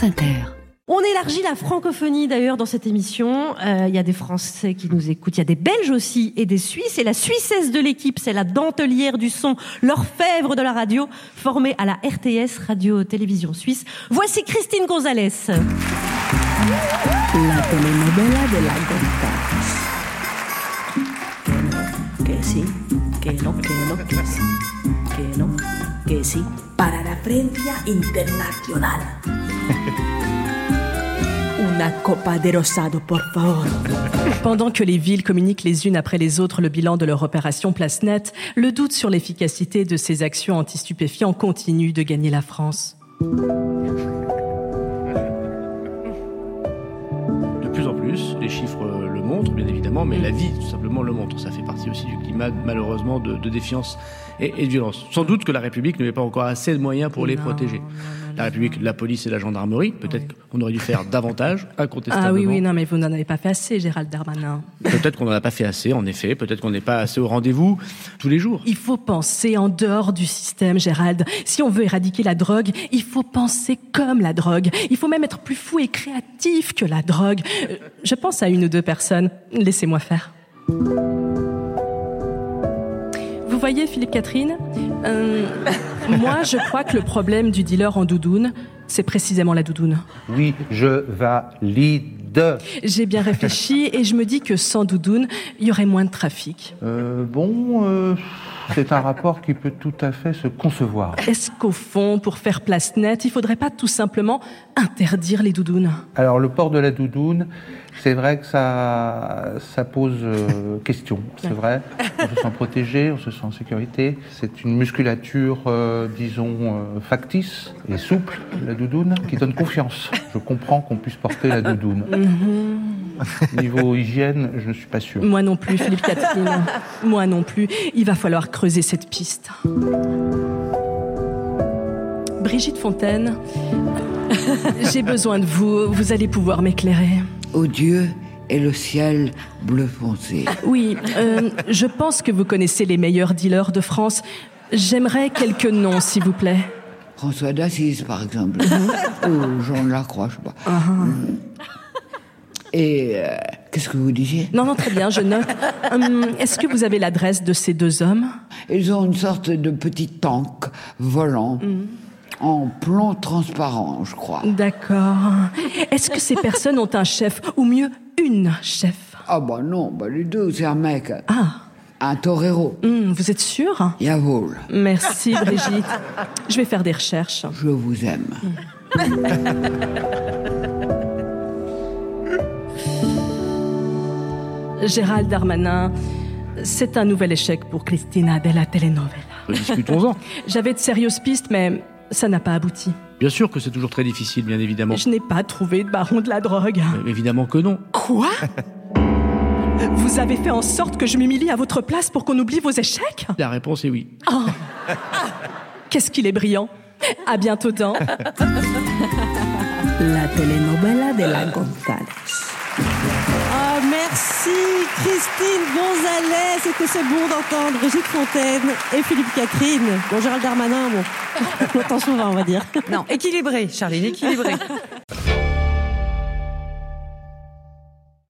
France Inter. On élargit la francophonie d'ailleurs dans cette émission. Il y a des Français qui nous écoutent, il y a des Belges aussi et des Suisses. Et la Suissesse de l'équipe, c'est la dentelière du son, l'orfèvre de la radio, formée à la RTS, Radio-Télévision Suisse. Voici Christine Gonzalez. La telenovela de la González. Que sí, que no, que no, que sí, que no, que sí. Para la prensa internacional. Una copa de rosado, por favor. Pendant que les villes communiquent les unes après les autres le bilan de leur opération Place Nette, le doute sur l'efficacité de ces actions anti-stupéfiants continue de gagner la France. De plus en plus, les chiffres le montrent, bien évidemment, mais la vie, tout simplement, le montre. Ça fait partie aussi du climat, malheureusement, de défiance et de violence. Sans doute que la République ne met pas encore assez de moyens pour les protéger. La République, la police et la gendarmerie, peut-être qu'on aurait dû faire davantage, incontestablement. Ah oui, non, mais vous n'en avez pas fait assez, Gérald Darmanin. Peut-être qu'on n'en a pas fait assez, en effet. Peut-être qu'on n'est pas assez au rendez-vous tous les jours. Il faut penser en dehors du système, Gérald. Si on veut éradiquer la drogue, il faut penser comme la drogue. Il faut même être plus fou et créatif que la drogue. Je pense à une ou deux personnes. Laissez-moi faire. Vous voyez, Philippe Catherine, moi, je crois que le problème du dealer en doudoune, c'est précisément la doudoune. Oui, je valide. J'ai bien réfléchi et je me dis que sans doudoune, il y aurait moins de trafic. C'est un rapport qui peut tout à fait se concevoir. Est-ce qu'au fond, pour faire Place Nette, il faudrait pas tout simplement interdire les doudounes ? Alors, le port de la doudoune, c'est vrai que ça pose question. C'est vrai, on se sent protégé, on se sent en sécurité. C'est une musculature, factice et souple, la doudoune, qui donne confiance. Je comprends qu'on puisse porter la doudoune. Niveau hygiène, je ne suis pas sûr. Moi non plus, Philippe Catherine. Moi non plus. Il va falloir creuser cette piste. Brigitte Fontaine, j'ai besoin de vous. Vous allez pouvoir m'éclairer. Ô Dieu et le ciel bleu foncé. Oui, je pense que vous connaissez les meilleurs dealers de France. J'aimerais quelques noms, s'il vous plaît. François d'Assise, par exemple. Ou Jean de la Croix, je sais pas. Et qu'est-ce que vous disiez ? Non, très bien, je note. Est-ce que vous avez l'adresse de ces deux hommes ? Ils ont une sorte de petit tank volant en plomb transparent, je crois. D'accord. Est-ce que ces personnes ont un chef, ou mieux, une chef ? Ah bah non, les deux, c'est un mec. Ah. Un torero. Vous êtes sûr ? Jawohl. Merci, Brigitte. Je vais faire des recherches. Je vous aime. Gérald Darmanin, c'est un nouvel échec pour Cristina de la telenovela. Discutons-en. J'avais de sérieuses pistes, mais ça n'a pas abouti. Bien sûr que c'est toujours très difficile, bien évidemment. Je n'ai pas trouvé de baron de la drogue. Mais évidemment que non. Quoi ? Vous avez fait en sorte que je m'humilie à votre place pour qu'on oublie vos échecs ? La réponse est oui. Oh. Qu'est-ce qu'il est brillant. À bientôt dans... La telenovela de la González. Ah, merci Christine Gonzalez. C'était c'est bon d'entendre Brigitte Fontaine et Philippe Catherine. Bon, Gérald Darmanin, bon, attention, on va dire. Non, équilibré, Charline, équilibré.